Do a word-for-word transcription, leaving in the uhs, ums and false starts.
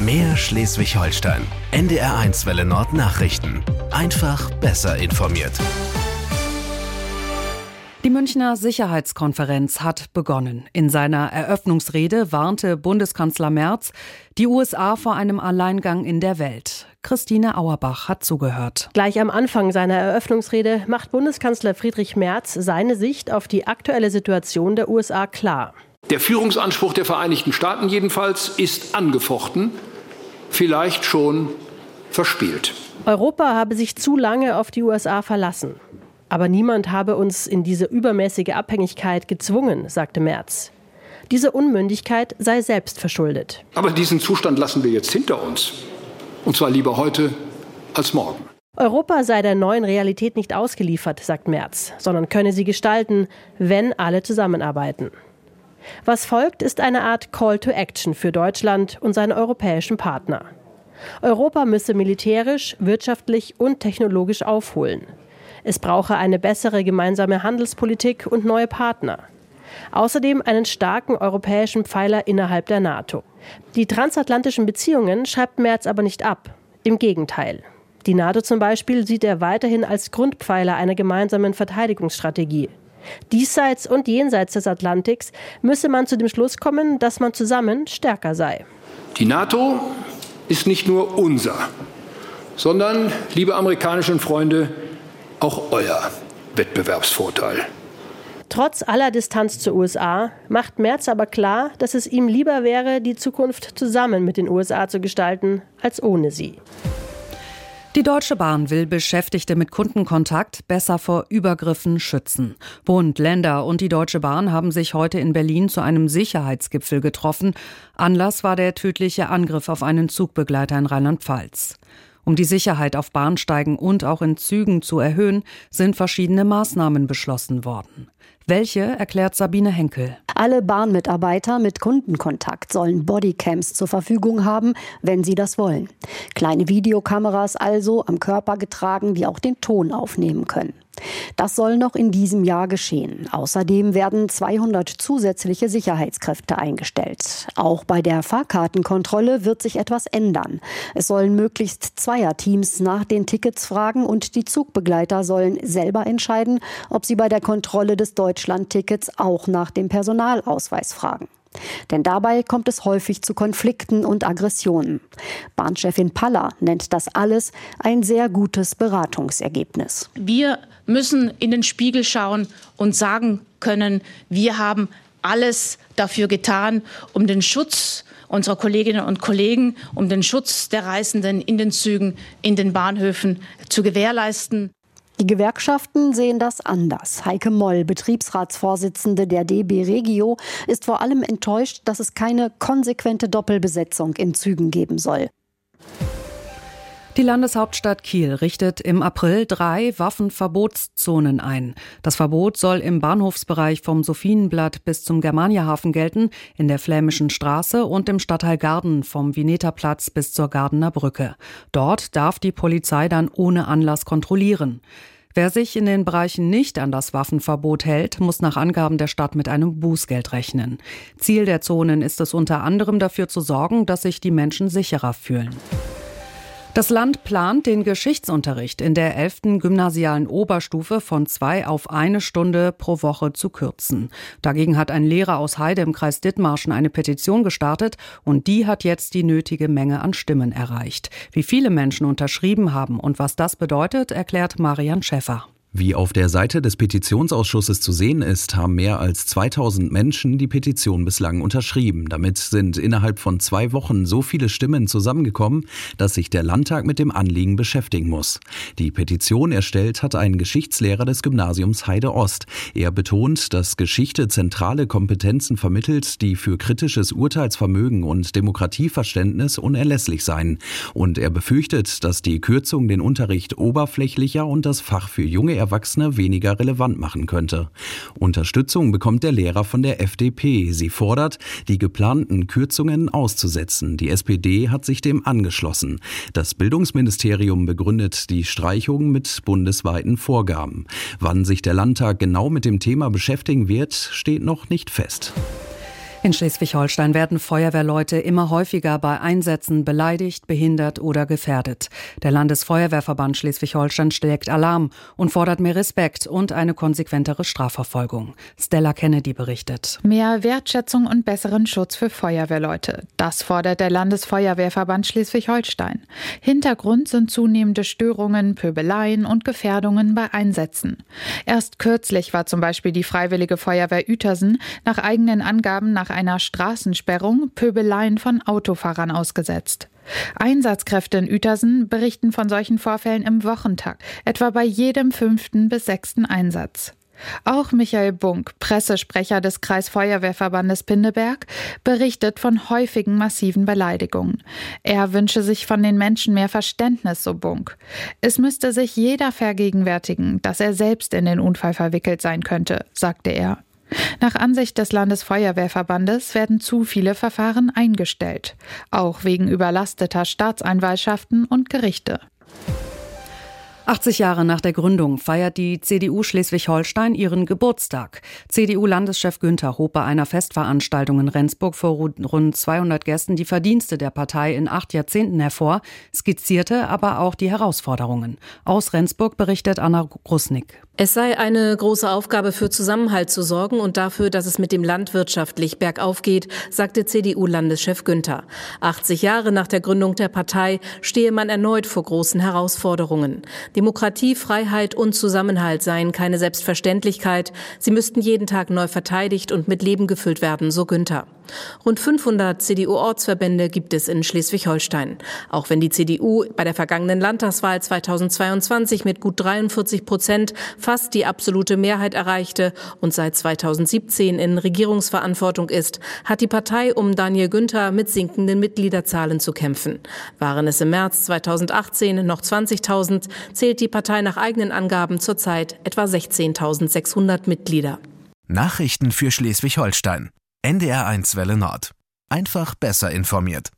Mehr Schleswig-Holstein. N D R eins Welle Nord Nachrichten. Einfach besser informiert. Die Münchner Sicherheitskonferenz hat begonnen. In seiner Eröffnungsrede warnte Bundeskanzler Merz die U S A vor einem Alleingang in der Welt. Christine Auerbach hat zugehört. Gleich am Anfang seiner Eröffnungsrede macht Bundeskanzler Friedrich Merz seine Sicht auf die aktuelle Situation der U S A klar. Der Führungsanspruch der Vereinigten Staaten jedenfalls ist angefochten, vielleicht schon verspielt. Europa habe sich zu lange auf die U S A verlassen. Aber niemand habe uns in diese übermäßige Abhängigkeit gezwungen, sagte Merz. Diese Unmündigkeit sei selbst verschuldet. Aber diesen Zustand lassen wir jetzt hinter uns. Und zwar lieber heute als morgen. Europa sei der neuen Realität nicht ausgeliefert, sagt Merz, sondern könne sie gestalten, wenn alle zusammenarbeiten. Was folgt, ist eine Art Call to Action für Deutschland und seine europäischen Partner. Europa müsse militärisch, wirtschaftlich und technologisch aufholen. Es brauche eine bessere gemeinsame Handelspolitik und neue Partner. Außerdem einen starken europäischen Pfeiler innerhalb der NATO. Die transatlantischen Beziehungen schreibt Merz aber nicht ab. Im Gegenteil. Die NATO zum Beispiel sieht er weiterhin als Grundpfeiler einer gemeinsamen Verteidigungsstrategie. Diesseits und jenseits des Atlantiks müsse man zu dem Schluss kommen, dass man zusammen stärker sei. Die NATO ist nicht nur unser, sondern, liebe amerikanischen Freunde, auch euer Wettbewerbsvorteil. Trotz aller Distanz zur U S A macht Merz aber klar, dass es ihm lieber wäre, die Zukunft zusammen mit den U S A zu gestalten, als ohne sie. Die Deutsche Bahn will Beschäftigte mit Kundenkontakt besser vor Übergriffen schützen. Bund, Länder und die Deutsche Bahn haben sich heute in Berlin zu einem Sicherheitsgipfel getroffen. Anlass war der tödliche Angriff auf einen Zugbegleiter in Rheinland-Pfalz. Um die Sicherheit auf Bahnsteigen und auch in Zügen zu erhöhen, sind verschiedene Maßnahmen beschlossen worden. Welche, erklärt Sabine Henkel. Alle Bahnmitarbeiter mit Kundenkontakt sollen Bodycams zur Verfügung haben, wenn sie das wollen. Kleine Videokameras also am Körper getragen, die auch den Ton aufnehmen können. Das soll noch in diesem Jahr geschehen. Außerdem werden zweihundert zusätzliche Sicherheitskräfte eingestellt. Auch bei der Fahrkartenkontrolle wird sich etwas ändern. Es sollen möglichst Zweierteams nach den Tickets fragen und die Zugbegleiter sollen selber entscheiden, ob sie bei der Kontrolle des Deutschlandtickets auch nach dem Personalausweis fragen. Denn dabei kommt es häufig zu Konflikten und Aggressionen. Bahnchefin Paller nennt das alles ein sehr gutes Beratungsergebnis. Wir müssen in den Spiegel schauen und sagen können, wir haben alles dafür getan, um den Schutz unserer Kolleginnen und Kollegen, um den Schutz der Reisenden in den Zügen, in den Bahnhöfen zu gewährleisten. Die Gewerkschaften sehen das anders. Heike Moll, Betriebsratsvorsitzende der D B Regio, ist vor allem enttäuscht, dass es keine konsequente Doppelbesetzung in Zügen geben soll. Die Landeshauptstadt Kiel richtet im April drei Waffenverbotszonen ein. Das Verbot soll im Bahnhofsbereich vom Sophienblatt bis zum Germaniahafen gelten, in der Flämischen Straße und im Stadtteil Garden vom Vineterplatz bis zur Gardener Brücke. Dort darf die Polizei dann ohne Anlass kontrollieren. Wer sich in den Bereichen nicht an das Waffenverbot hält, muss nach Angaben der Stadt mit einem Bußgeld rechnen. Ziel der Zonen ist es unter anderem dafür zu sorgen, dass sich die Menschen sicherer fühlen. Das Land plant, den Geschichtsunterricht in der elften gymnasialen Oberstufe von zwei auf eine Stunde pro Woche zu kürzen. Dagegen hat ein Lehrer aus Heide im Kreis Dithmarschen eine Petition gestartet und die hat jetzt die nötige Menge an Stimmen erreicht. Wie viele Menschen unterschrieben haben und was das bedeutet, erklärt Marian Schäffer. Wie auf der Seite des Petitionsausschusses zu sehen ist, haben mehr als zweitausend Menschen die Petition bislang unterschrieben. Damit sind innerhalb von zwei Wochen so viele Stimmen zusammengekommen, dass sich der Landtag mit dem Anliegen beschäftigen muss. Die Petition erstellt hat ein Geschichtslehrer des Gymnasiums Heide Ost. Er betont, dass Geschichte zentrale Kompetenzen vermittelt, die für kritisches Urteilsvermögen und Demokratieverständnis unerlässlich seien. Und er befürchtet, dass die Kürzung den Unterricht oberflächlicher und das Fach für junge Erwachsene weniger relevant machen könnte. Unterstützung bekommt der Lehrer von der F D P. Sie fordert, die geplanten Kürzungen auszusetzen. Die S P D hat sich dem angeschlossen. Das Bildungsministerium begründet die Streichung mit bundesweiten Vorgaben. Wann sich der Landtag genau mit dem Thema beschäftigen wird, steht noch nicht fest. In Schleswig-Holstein werden Feuerwehrleute immer häufiger bei Einsätzen beleidigt, behindert oder gefährdet. Der Landesfeuerwehrverband Schleswig-Holstein schlägt Alarm und fordert mehr Respekt und eine konsequentere Strafverfolgung. Stella Kennedy berichtet. Mehr Wertschätzung und besseren Schutz für Feuerwehrleute. Das fordert der Landesfeuerwehrverband Schleswig-Holstein. Hintergrund sind zunehmende Störungen, Pöbeleien und Gefährdungen bei Einsätzen. Erst kürzlich war zum Beispiel die Freiwillige Feuerwehr Uetersen nach eigenen Angaben nach einer Straßensperrung Pöbeleien von Autofahrern ausgesetzt. Einsatzkräfte in Uetersen berichten von solchen Vorfällen im Wochentakt, etwa bei jedem fünften bis sechsten Einsatz. Auch Michael Bunk, Pressesprecher des Kreisfeuerwehrverbandes Pinneberg, berichtet von häufigen massiven Beleidigungen. Er wünsche sich von den Menschen mehr Verständnis, so Bunk. Es müsste sich jeder vergegenwärtigen, dass er selbst in den Unfall verwickelt sein könnte, sagte er. Nach Ansicht des Landesfeuerwehrverbandes werden zu viele Verfahren eingestellt, auch wegen überlasteter Staatsanwaltschaften und Gerichte. achtzig Jahre nach der Gründung feiert die C D U Schleswig-Holstein ihren Geburtstag. C D U-Landeschef Günther hob bei einer Festveranstaltung in Rendsburg vor rund zweihundert Gästen die Verdienste der Partei in acht Jahrzehnten hervor, skizzierte aber auch die Herausforderungen. Aus Rendsburg berichtet Anna Grusnick. Es sei eine große Aufgabe, für Zusammenhalt zu sorgen und dafür, dass es mit dem Land wirtschaftlich bergauf geht, sagte C D U-Landeschef Günther. achtzig Jahre nach der Gründung der Partei stehe man erneut vor großen Herausforderungen. Demokratie, Freiheit und Zusammenhalt seien keine Selbstverständlichkeit. Sie müssten jeden Tag neu verteidigt und mit Leben gefüllt werden, so Günther. Rund fünfhundert C D U-Ortsverbände gibt es in Schleswig-Holstein. Auch wenn die C D U bei der vergangenen Landtagswahl zweitausendzweiundzwanzig mit gut dreiundvierzig Prozent fast die absolute Mehrheit erreichte und seit zweitausendsiebzehn in Regierungsverantwortung ist, hat die Partei um Daniel Günther mit sinkenden Mitgliederzahlen zu kämpfen. Waren es im März zweitausendachtzehn noch zwanzigtausend, zählt die Partei nach eigenen Angaben zurzeit etwa sechzehntausendsechshundert Mitglieder. Nachrichten für Schleswig-Holstein. N D R eins Welle Nord. Einfach besser informiert.